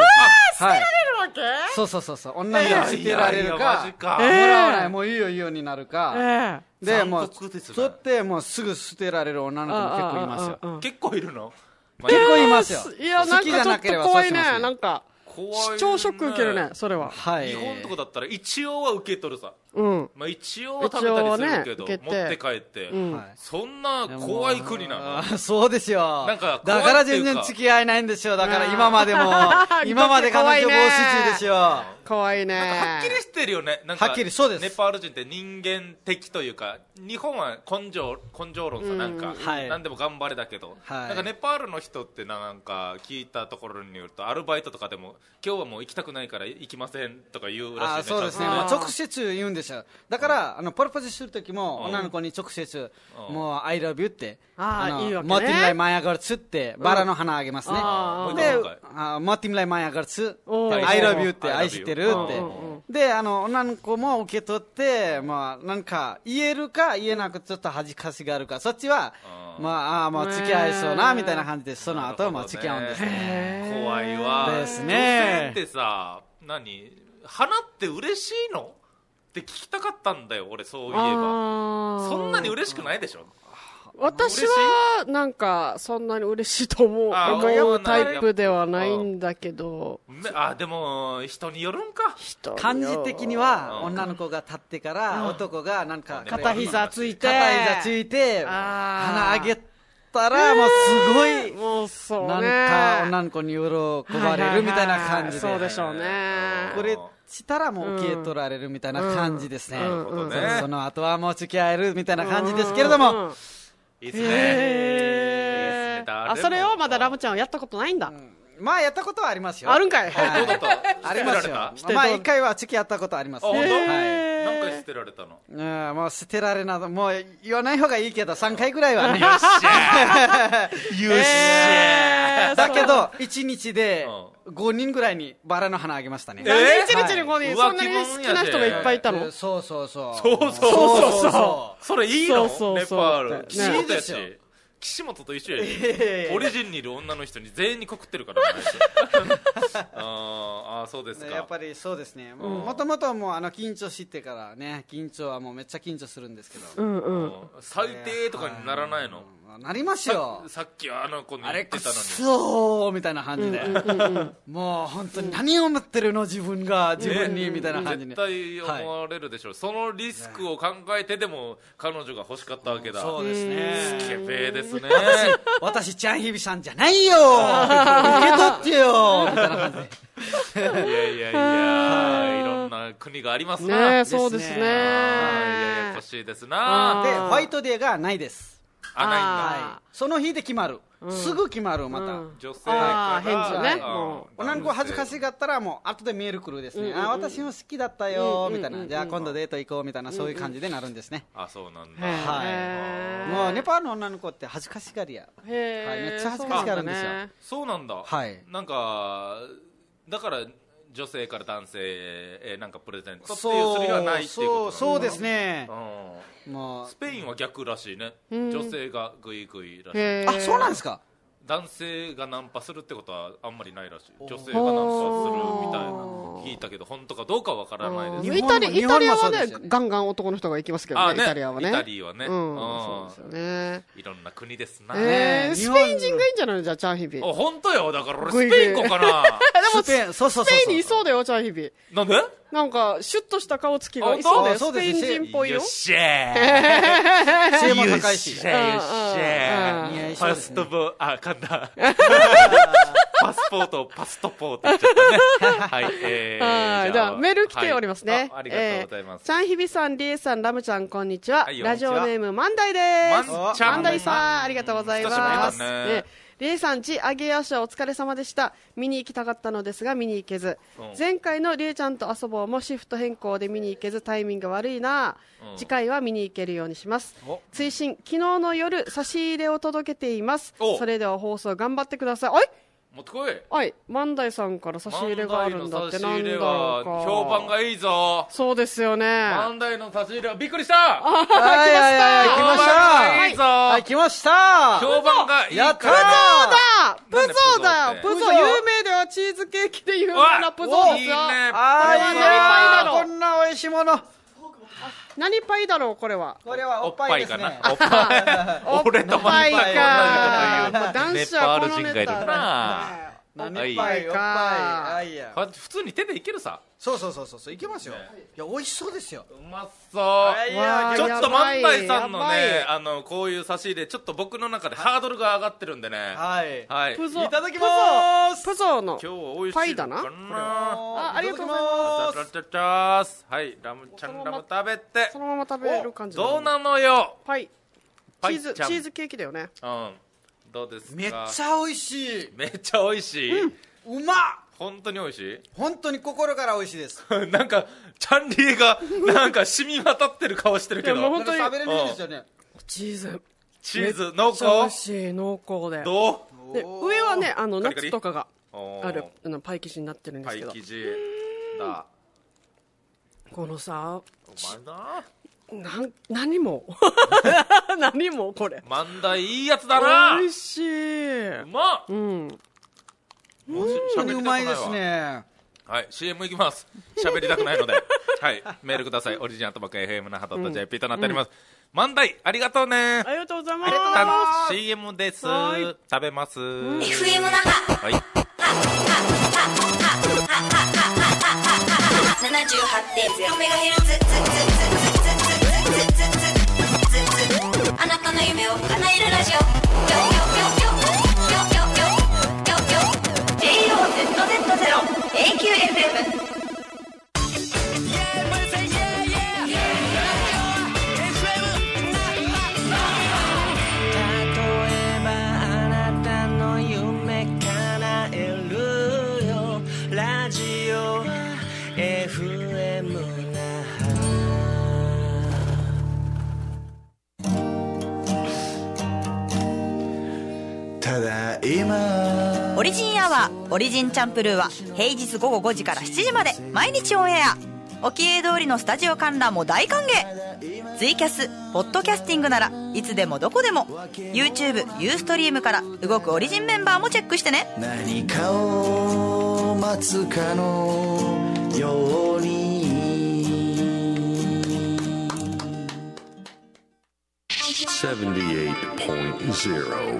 捨てられるわけ？ そう女の子が捨てられるかもらわない、もういいよになるかでもう取ってもうすぐ捨てられる女の子も結構いますよ。 結構いるの？ 結構いますよ。 いや、なんかちょっと怖いね。なんか視聴ショック受けるね、それは。 日本とかだったら一応は受け取るさ。一応は食べたりするけど、持って帰って、そんな怖い国なの？ そうですよ。だから全然付き合えないんですよ。だから今まで彼女防止中ですよ。 怖いね。 はっきりしてるよね。 はっきりそうです。 ネパール人って人間的というか、日本は根性論さ、なんか何でも頑張れだけど、なんかネパールの人ってなんか聞いたところによると、アルバイトとかでも今日はもう行きたくないから行きませんとか言うらしいね。 そうですね。直接言うんですよ。だからプロポーズする時も女の子に直接もう I love you ってモティムライマヤガルツってバラの花あげますね。でモティムライマヤガルツ I love you って愛してるってで女の子も受け取ってなんか言えるか言えなくちょっと恥ずかしがるか、そっちはもう付き合いそうなみたいな感じでその後付き合うんですね。 怖いわですね。 女性ってさ、花って嬉しいのって聞きたかったんだよ俺。そういえばそんなに嬉しくないでしょ？ 私はなんかそんなに嬉しいと思うタイプではないんだけど、 でも人によるんか。 感じ的には女の子が立ってから男がなんか片膝ついて花あげたらもうすごいなんか女の子に喜ばれるみたいな感じで、 そうでしょうね。 これしたらもう受け取られるみたいな感じですね。その後はもう付き合えるみたいな感じですけれども、 いいですね。 それをまだラムちゃんはやったことないんだ。 やったことはありますよ。 あるんかい。 ありますよ。一回は付き合ったことあります。 何回捨てられたの？ もう捨てられなどもう言わない方がいいけど3回ぐらいはね。 よっしゃだけど1日で5人ぐらいにバラの花あげましたね。 なんで1日に5人？そんなに好きな人がいっぱいいたの？ そうそれいいの？ネパールいいですよ。 岸本と一緒やオリジンにいる女の人に全員に告ってるからそうですか。 やっぱりそうですね。もともともう緊張してからね、緊張はもうめっちゃ緊張するんですけど、 最低とかにならないの？ なりますよ。 さっきあの子に言あれってたのにくそーみたいな感じで、もう本当に何を思ってるの自分が自分にみたいな感じに絶対思われるでしょう、そのリスクを考えてでも彼女が欲しかったわけだ。 そうですね。 スケベですね。 私チャンヒビさんじゃないよ受け取ってよみたいな感じでいや、いろんな国がありますな。 ね、そうですね。 ややこしいですな。 でホワイトデーがないです。 ないんだ。 はい、その日で決まる、すぐ決まる。また、 女性から返事ね。 女の子恥ずかしかったらもう後でメール来るですね、私も好きだったよみたいな、じゃあ今度デート行こうみたいな、そういう感じでなるんですね。 あ、そうなんだ。 はい、もうネパールの女の子って恥ずかしがりや、はい、めっちゃ恥ずかしがるんですよ。 そうなんだ。 はい、 なんかだから女性から男性へなんかプレゼントっていうするはないっていうことなんだ。 そうですね。 もうスペインは逆らしいね、女性がグイグイらしい。 あ、そうなんですか。 男性がナンパするってことはあんまりないらしい。女性がナンパするみたいな聞いたけど本当かどうかわからないです。 イタリアはね、ガンガン男の人が行きますけどね。イタリアはね。 イタリアはね。 そうですよね。 いろんな国ですな。 スペイン人がいいんじゃないの、じゃあチャンヒビ。 本当よ。だから俺スペイン子かな。 でもスペインにいそうだよチャンヒビ。 なんで？ なんかシュッとした顔つきがいそうだよ。スペイン人っぽいよ。 よっしゃー。 背も高いし。 よっしゃー。パストボあ噛んだ。パスポートパストポート言っちゃったね。はい。 じゃあメール来ておりますね。 ありがとうございます。 チャンヒビさん、リエさん、ラムちゃんこんにちは。ラジオネームマンダイです。マンダイさんありがとうございます。リエさんち、アゲアシャお疲れ様でした。見に行きたかったのですが見に行けず、前回のリエちゃんと遊ぼうもシフト変更で見に行けずタイミング悪いな、次回は見に行けるようにします。追伸、昨日の夜差し入れを届けています。それでは放送頑張ってください。おい持ってこい。 はい、万代さんから差し入れがあるんだって。なんだろうか。 評判がいいぞ。 そうですよね。 万代の差し入れはびっくりした。 来ました。 いいぞ。 はい、来ました。 評判がいい。 やったー。 プゾーだ。プゾー有名ではチーズケーキで有名なプゾーですよ。 いいね。 こんな美味しいもの。 何パイだろうこれは。 これはおっぱいですね。 おっぱい。俺とマニパイか。 ネパール人がいるな。 何パイか。 普通に手でいけるさ。 そういけますよ。いや美味しそうですよ。 うまそう。ちょっと万代さんのねこういう差し入れちょっと僕の中でハードルが上がってるんでね。はい。いただきます。 プゾーの今日は美味しいパイだな。ありがとうございます。 はい、ラムちゃんラム食べて。 そのまま食べる感じ。 どうなのよ。 パイ。チーズケーキだよね。 どうですか。 めっちゃ美味しい。 めっちゃ美味しい。 うまっ。 本当に美味しい。 本当に心から美味しいです。 なんかチャンリエがなんか染み渡ってる顔してるけど。 本当に食べれるんですよね。 チーズ濃厚。 美味しい濃厚で。 どう？ で上はねナッツとかがあるパイ生地になってるんですけど。 パイ生地だ。 このさ。 お前な。 何もこれ万代いいやつだな。 美味しい。 うまっ。 本当にうまいですね。 はい、CM いきます。喋りたくないのではいメールください。オリジナルとばか FM.jp となっております。万代ありがとうね。 ありがとうございます。 CM です。食べます。 FM 那覇。 はい。 78.0MHz。あなたの夢を叶えるラジオ。JOZZ0AQFM。オリジンアワー、オリジンチャンプルーは平日午後5時から7時まで毎日オンエア。おきえ通りのスタジオ観覧も大歓迎。ツイキャス、ポッドキャスティングならいつでもどこでも YouTube、ユーストリームから動くオリジンメンバーもチェックしてね。 何かを待つかのように 78.0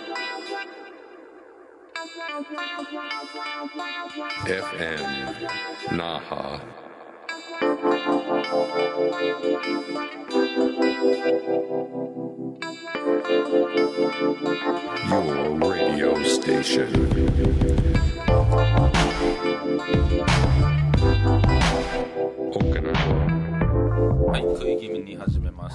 FM Naha. Your radio station. はい、食い気味に始めました。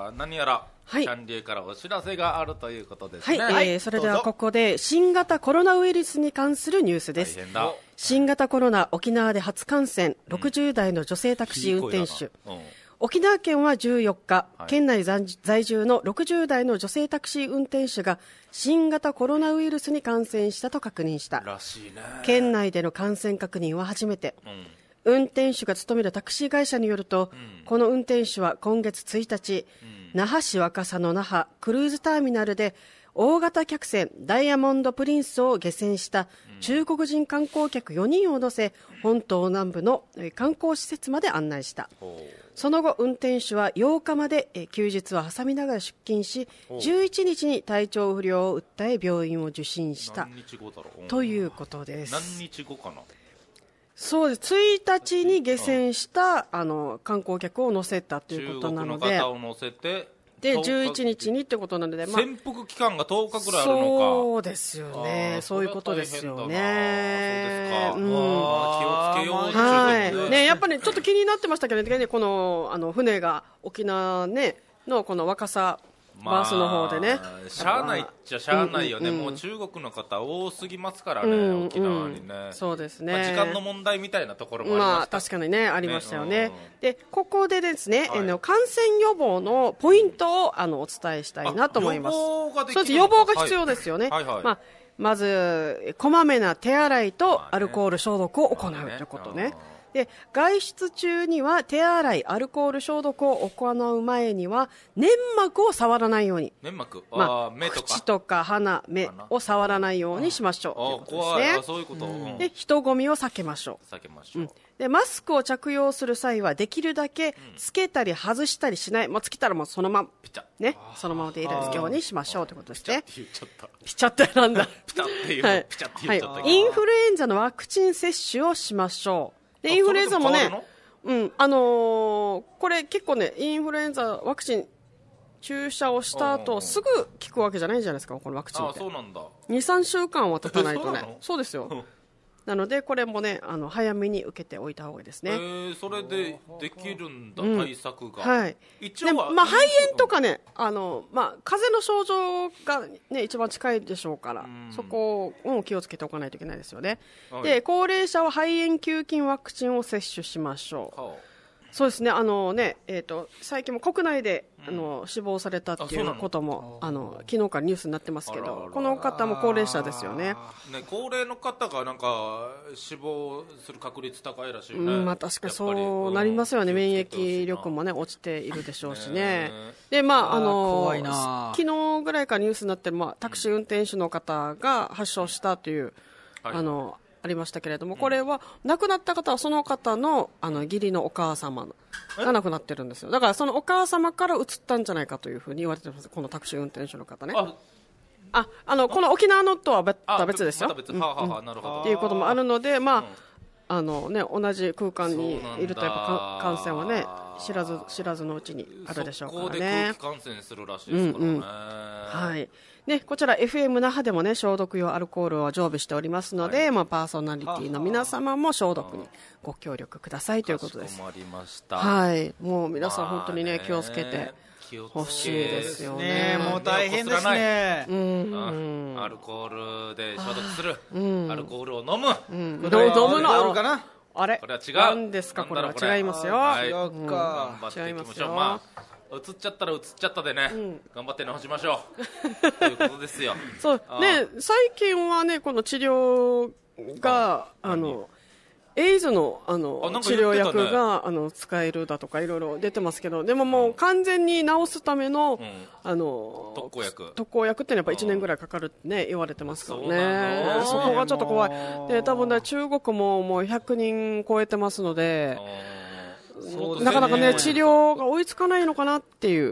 何やら、 はい、 キャンディーからお知らせがあるということですね。 はい、それではここで新型コロナウイルスに関するニュースです。 大変だ。 新型コロナ沖縄で初感染、60代の女性タクシー運転手。沖縄県は14日、県内在住の60代の女性タクシー運転手が新型コロナウイルスに感染したと確認した。 らしいね。 県内での感染確認は初めて。運転手が勤めるタクシー会社によると、この運転手は今月1日、那覇市若狭の那覇クルーズターミナルで大型客船ダイヤモンドプリンスを下船した中国人観光客4人を乗せ、本島南部の観光施設まで案内した。その後運転手は8日まで休日は挟みながら出勤し、11日に体調不良を訴え病院を受診したということです。 何日後かな。 そうです。1日に下船した観光客を乗せたということなので、 中国の方を乗せてで11日にってことなので、 潜伏期間が10日ぐらいあるのか。 そうですよね。そういうことですよね。 そうですか。気をつけようということで、 ね、やっぱりちょっと気になってましたけどね、この船が沖縄ねのこの若狭バースの方でね、 しゃあないっちゃしゃあないよね。もう中国の方多すぎますからね、沖縄にね。 そうですね。 時間の問題みたいなところもありました。 確かにね、ありましたよね。でここでですね、感染予防のポイントをお伝えしたいなと思います。そうです。予防が必要ですよね。まずこまめな手洗いとアルコール消毒を行うということね。で外出中には手洗い、アルコール消毒を行う前には粘膜を触らないように。 粘膜、 目とか口とか鼻、目を触らないようにしましょうということですね。 そういうこと。 で人混みを避けましょう。でマスクを着用する際はできるだけつけたり外したりしない。つけたらもうそのままね、そのままでいるようにしましょうということですね。ピチャってなんだ。 ピチャって言っちゃった。 インフルエンザのワクチン接種をしましょう。でインフルエンザもね、これ結構ね、インフルエンザワクチン注射をした後すぐ効くわけじゃないじゃないですか、このワクチンって。 そうなんだ。 2、3週間は経たないとね。そうですよ。なのでこれもね、早めに受けておいた方がいいですね。 それでできるんだ、対策が。 はい。 一応は肺炎とかね、風邪の症状がね一番近いでしょうから、そこを気をつけておかないといけないですよね。で高齢者は肺炎球菌ワクチンを接種しましょう。そうですね。最近も国内で死亡されたっていうことも昨日からニュースになってますけど、この方も高齢者ですよね。 高齢の方がなんか死亡する確率高いらしいね。 確かにそうなりますよね。免疫力もね落ちているでしょうしね。で昨日ぐらいからニュースになってるタクシー運転手の方が発症したというありましたけれども、これは亡くなった方はその方の義理のお母様が亡くなってるんですよ。だからそのお母様から移ったんじゃないかというふうに言われてます。このタクシー運転手の方ね。この沖縄のとは別ですよ。っていうこともあるので、同じ空間にいるとやっぱ感染はね知らずのうちにあるでしょうからね。 そこで空気感染するらしいですからね。 はい。ね、こちら FM 那覇でもね消毒用アルコールを常備しておりますので、パーソナリティの皆様も消毒にご協力くださいということです。 かしこまりました。 はい。もう皆さん本当にね気をつけてほしいですよね。 もう大変ですね。 アルコールで消毒する。アルコールを飲む。 飲むのあるかな。あれこれは違う。 何ですかこれは。違いますよ。 違うか。頑張っていきましょう。映っちゃったら映っちゃったでね、頑張って直しましょうということですよ。 そうね、最近はねこの治療がエイズの治療薬が使えるだとかいろいろ出てますけど、でももう完全に治すための特効薬っていうのはやっぱ1年ぐらいかかるってね言われてますからね。そこがちょっと怖い。で多分ね中国ももう100人超えてますので、なかなかね治療が追いつかないのかなっていう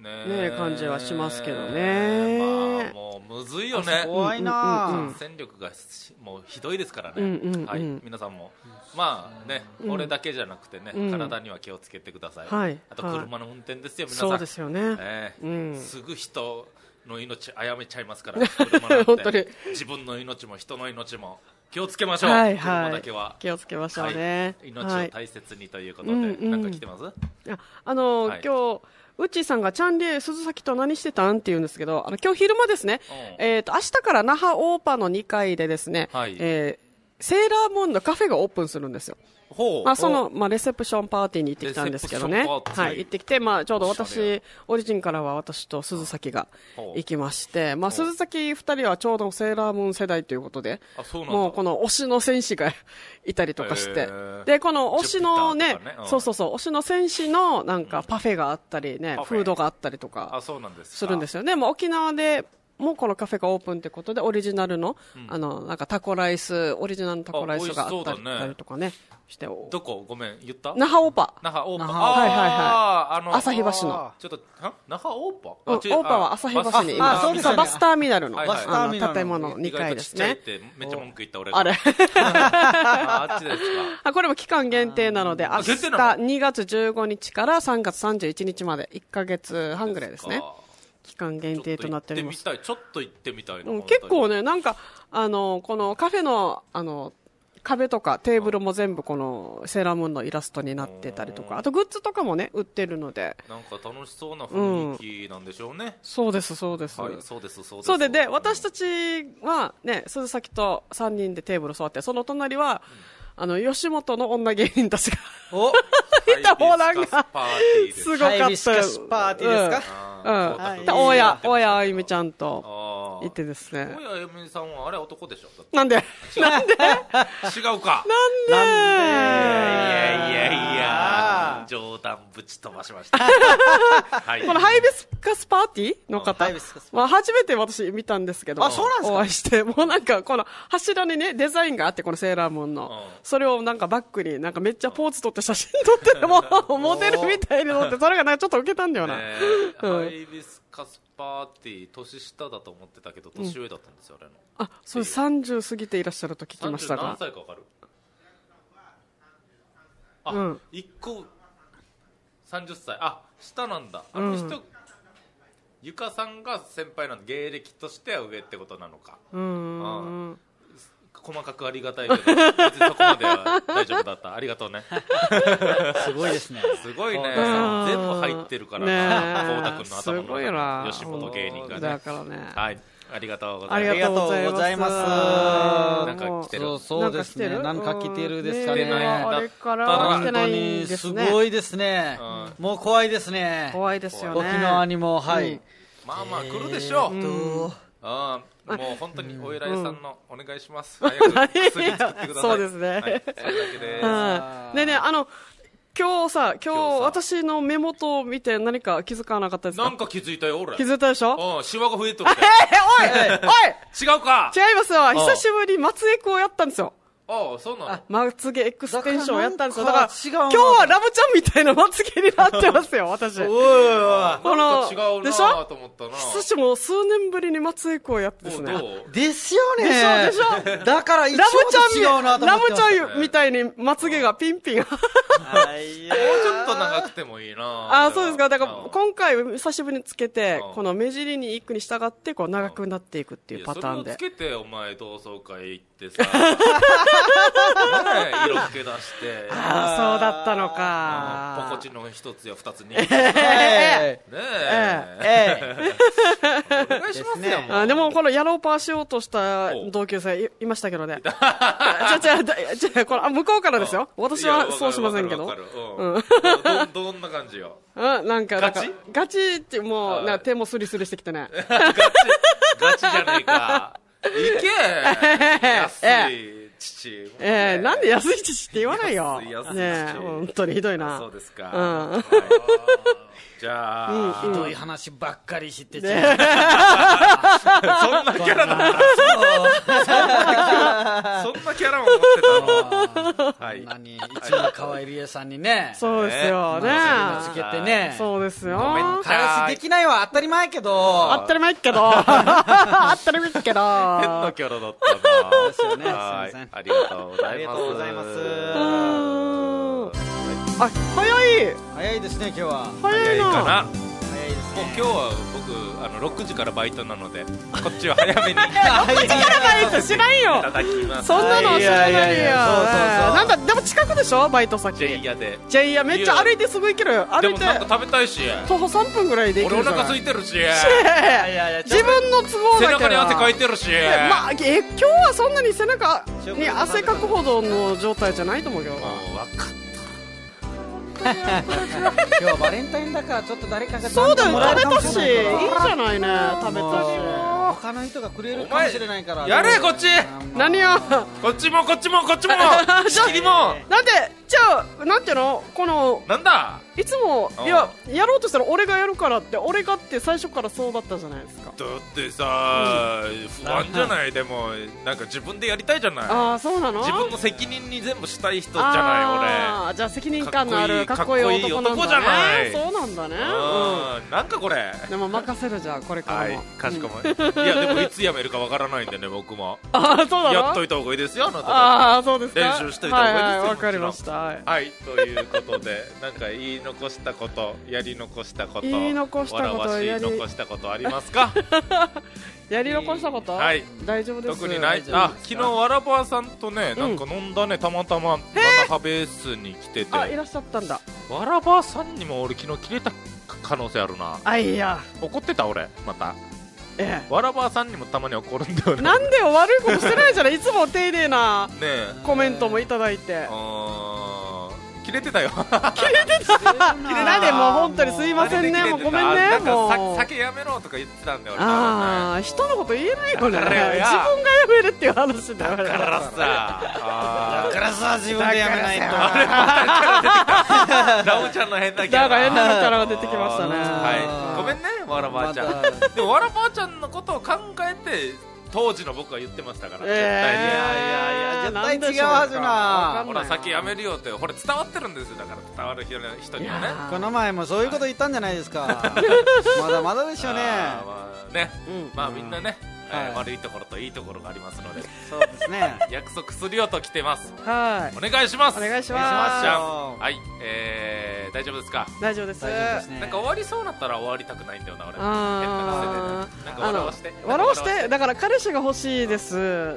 ね感じはしますけどね。 まあもうむずいよね。 怖いな。 感染力がもうひどいですからね。はい、皆さんもまあね、俺だけじゃなくてね、体には気をつけてください。 はい、 あと車の運転ですよ、皆さん。 そうですよね。 すぐ人の命殺めちゃいますから、車なんて本当に自分の命も人の命も気をつけましょう。 はいはい、 車だけは気をつけましょうね。 はい、命を大切にということで、なんか来てます？ 今日うちさんがチャンリエ鈴崎と何してたんって言うんですけど、今日昼間ですね、明日から那覇オーパの2階でですね、セーラームーンのカフェがオープンするんですよ。レセプションパーティーに行ってきたんですけどね。はい、行ってきて、ちょうど私、オリジンからは私と鈴崎が行きまして、鈴崎2人はちょうどセーラームーン世代ということで、もうこの推しの戦士がいたりとかして、で、この推しのね、推しの戦士のなんかパフェがあったりね、フードがあったりとかするんですよね。沖縄で、もうこのカフェがオープンってことで、オリジナルの、なんかタコライス、オリジナルのタコライスがあったりとかね。 どこごめん、言った那覇オーパ。 那覇オーパ。 はいはいはい。旭橋の。 ちょっと、那覇オーパ？ オーパは旭橋に今、バスターミナルの建物2階ですね。 めっちゃ文句言った俺が。 あれ。 あっちですか。 これも期間限定なので、明日2月15日から3月31日まで1ヶ月半ぐらいですね。期間限定となっております。 ちょっと行ってみたいな。 結構ね、なんか、このカフェの、壁とかテーブルも全部このセーラームーンのイラストになってたりとか、あとグッズとかもね、売ってるので。 なんか楽しそうな雰囲気なんでしょうね。 そうです、そうです。 はい、そうです、そうです。 そうで、私たちはね、鈴崎と3人でテーブル座って、その隣は、吉本の女芸人たちがいた方なんかすごかったよ。 ハイビスカスパーティーですか？ 大谷あゆみちゃんといてですね。 大谷あゆみさんはあれ男でしょ？ なんで？ 違うか。なんで？いや冗談ぶち飛ばしました。このハイビスカスパーティーの方、初めて私見たんですけど、 そうなんですか？ お会いして、もうなんかこの柱にね、デザインがあって、このセーラームーンの。それをなんかバックになんかめっちゃポーズ撮って写真撮って、もうモデルみたいに撮って、それがなんかちょっと受けたんだよな。 ハイビスカスパーティー、年下だと思ってたけど、年上だったんですよ、あれの。 あ、そうです。30過ぎていらっしゃると聞きましたが。 何歳かわかる？1個30歳。下なんだ。あの人、ゆかさんが先輩なんで、芸歴としては上ってことなのか。細かくありがたいけど、別にそこまでは大丈夫だった。ありがとうね。 すごいですね。 すごいね。全部入ってるからな。光太くんの頭の中に吉本芸人がね。 だからね。 はい。ありがとうございます。 ありがとうございます。 なんか来てる。 そうですね。なんか来てるですかね。 あれから来てないんですね。 すごいですね。もう怖いですね。 怖いですよね。 沖縄にも、はい。 まあまあ来るでしょう。もう本当にお偉いさんのお願いします。早く薬作ってください。 そうですね。 それだけです。 でね、今日私の目元を見て何か気づかなかったですか？ なんか気づいたよ、俺。 気づいたでしょ？ シワが増えとる。 おい違うか。 違いますよ。久しぶりにまつエクをやったんですよ。 そうなの？ まつげエクステンションをやったんですよ。だから今日はラブちゃんみたいなまつげになってますよ、私。 なんか違うなと思ったな。 久しぶりも数年ぶりにまつエクをやってですね。 ですよね。 でしょ。 だから一番違うなと思って。 ラブちゃんみたいにまつげがピンピン。 もうちょっと長くてもいいな。 そうですか。だから今回久しぶりにつけて、この目尻に行くに従ってこう長くなっていくっていうパターンで。 それをつけてお前同窓会行ってさ。色気出して。 そうだったのか。 ポコチの一つや二つに。 お願いしますよ。 でもこのヤローパーしようとした同級生いましたけどね。これ向こうからですよ。私はそうしませんけど。 どんな感じよ。 なんかガチってもう手もスリスリしてきてね。 ガチじゃねえか。いけ。安い父。 なんで安い父って言わないよ。ねえ、本当にひどいな。 そうですか。じじゃあ、 ひどい話ばっかり知ってちそんなキャラだったそんなキャラを持ってたのはい。 何、一の河合理恵さんにね。 そうですよね。 つけてね。 そうですよ。 彼氏できないは当たり前けど。 当たり前けど。当たり前けど。 変なキャラだったな。 ですよね。 はい。ありがとうございます。 ありがとうございます。 あ、早い。 早いですね、今日は。 早いな。 かな。 早いですね。 もう今日は僕6時からバイトなので、こっちは早めに。6 時からバイト知らんよ。 いただきます。 そんなの知らないよ。 そうなんだ、でも近くでしょ、バイト先。 ジェイヤで。 ジェイヤめっちゃ歩いてすぐ行けるよ。歩いて。 でもなんか食べたいし。 徒歩3分ぐらいで行けるじゃん。 俺お腹空いてるし。 自分の都合だから。 背中に汗かいてるし。 まあ、今日はそんなに背中に汗かくほどの状態じゃないと思うよ。 分かった。 今日はバレンタインだからちょっと誰かがそうだよ、 もらえるかも食べたし、いいじゃないね、食べたし。 他の人がくれるかもしれないからやれこっち。 何やこっちもこっちもこっちも仕切りもなんで、じゃあなんていうの、このなんだいつもやろうとしたら俺がやるからって、俺がって最初からそうだったじゃないですか。 だってさ、不安じゃない。でもなんか自分でやりたいじゃない。 ああ、そうなの。 自分の責任に全部したい人じゃない俺。 じゃあ責任感のあるかっこいい男なんだね。 じゃない。 そうなんだね。 なんかこれでも任せる、じゃあこれからも。 かしこまり。いやでもいつ辞めるかわからないんでね、僕も。 ああ、そうなの。 やっといた方がいいですよ、あなた。 ああ、そうですか。 練習しといた方がいいですよ。 わかりました。 はい、ということで、なんか言い残したこと、やり残したこと、 言い残したこと、 笑わし残したことありますか？ やり残したこと？ はい、 大丈夫です。 特にない。あ、昨日わらばさんとね、なんか飲んだね、たまたま7ハベースに来てて。 あ、いらっしゃったんだ。 わらばさんにも俺昨日切れた可能性あるな。 あ、いや。 怒ってた俺、また。わらばさんにもたまに怒るんだよね。 なんでよ、悪いことしてないじゃない。いつも丁寧なコメントもいただいて。 切れてたよ。 切れてた。なんでもう本当にすいませんね。もうごめんね。もう酒やめろとか言ってたんだよ。 ああ、人のこと言えないよね。自分がやめるっていう話だよ。 だからさ、 自分でやめないと。 ラオちゃんの変なキャラ。 だから変なキャラが出てきましたね。 はい。ごめんね、わらばあちゃん。でもわらばあちゃんのことを考えて。当時の僕は言ってましたから。絶対に。 絶対違うはずな。 ほら酒やめるよって、これ伝わってるんですよ。だから伝わる人にはね。 この前もそういうこと言ったんじゃないですか。まだまだでしょうね。 まあみんなね、悪いところといいところがありますので。 そうですね。 約束するよと来てます。 はい。 お願いします。 お願いします。 はい、大丈夫ですか？ 大丈夫です。 なんか終わりそうだったら終わりたくないんだよな、俺。変な癖で。なんか笑わして。 笑わして。だから彼氏が欲しいです。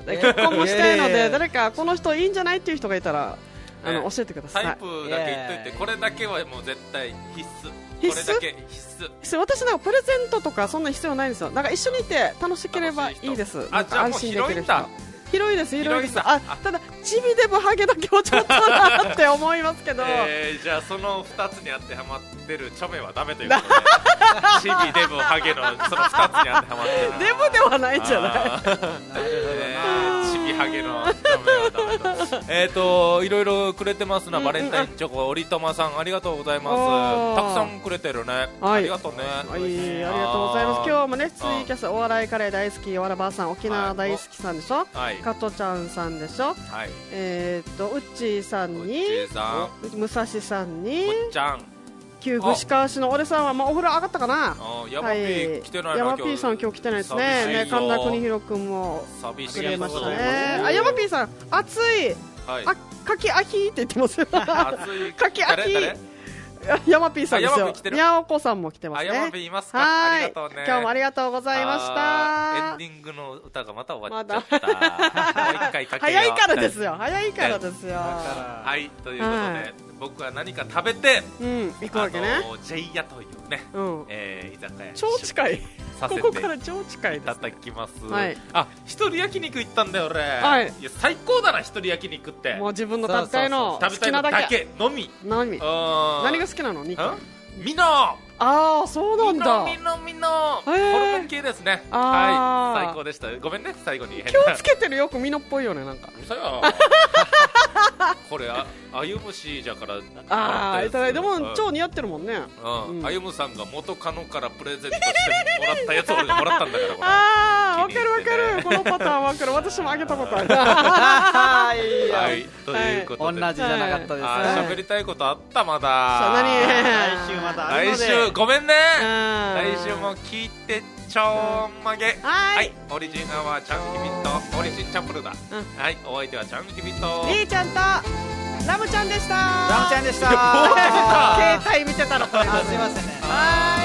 結婚もしたいので、誰かこの人いいんじゃないっていう人がいたら教えてください。 タイプだけ言っといて、これだけはもう絶対必須。これだけ必須。 私なんかプレゼントとかそんな必要ないんですよ。なんか一緒にいて楽しければいいです。 あ、じゃあもう広いんだ。 広いです、広いです。あ、ただチビデブハゲだけはちょっとなって思いますけど。 じゃあその2つに当てはまってるチョメはダメということで。チビデブハゲのその2つに当てはまってる。 デブではないんじゃない？ チビハゲのチョメはダメと。いろいろくれてますな。バレンタインチョコ、おりとまさんありがとうございます。たくさんくれてるね。ありがとうね。 ありがとうございます。今日もね、ツイキャスお笑いカレー大好きわらばさん、沖縄大好きさんでしょ。加トちゃんさんでしょ。うっちーさんに、武蔵さんに、旧串川市の俺さんはお風呂上がったかな。 山 P 来てないな。 山 P さん今日来てないですね。神田邦弘君もくれましたね。あ、山 P さん暑い。かきあきって言ってますよ。かきあき。山 P さんですよ。宮尾子さんも来てますね。 山 P いますか？ありがとうね。 今日もありがとうございました。 エンディングの歌がまた終わっちゃった。もう一回かけよう。 早いからですよ。早いからですよ。 はい、ということで僕は何か食べて行くわけね。 ジェイヤというね、居酒屋超近い。ここから超近いです。 いただきます。あ、一人焼肉行ったんだよ俺。いや最高だな、一人焼肉って。 もう自分の食べたいの好きなだけのみ。 何が好きなの？肉。 ミノ。 ああ、そうなんだ。 ミノホルモン系ですね。はい、最高でした。ごめんね、最後に気をつけてる。よくミノっぽいよね、なんか。 嘘よ。 これあゆむしじゃからいただいても超似合ってるもんね。 あゆむさんが元カノからプレゼントしてもらったやつを俺がもらったんだからこれ。 わかるわかる、このパターンわかる。私もあげたことある。 はい、ということで同じじゃなかったですね。 喋りたいことあったまだ。来週ごめんね。来週も聞いてちょんまげ。はい、オリジンアワーチャンキビット、オリジンチャンプルだ。はい、お相手はチャンキビット、 りーちゃんとラムちゃんでした。 ラムちゃんでした。 携帯見てたのこれ。 すいませんね。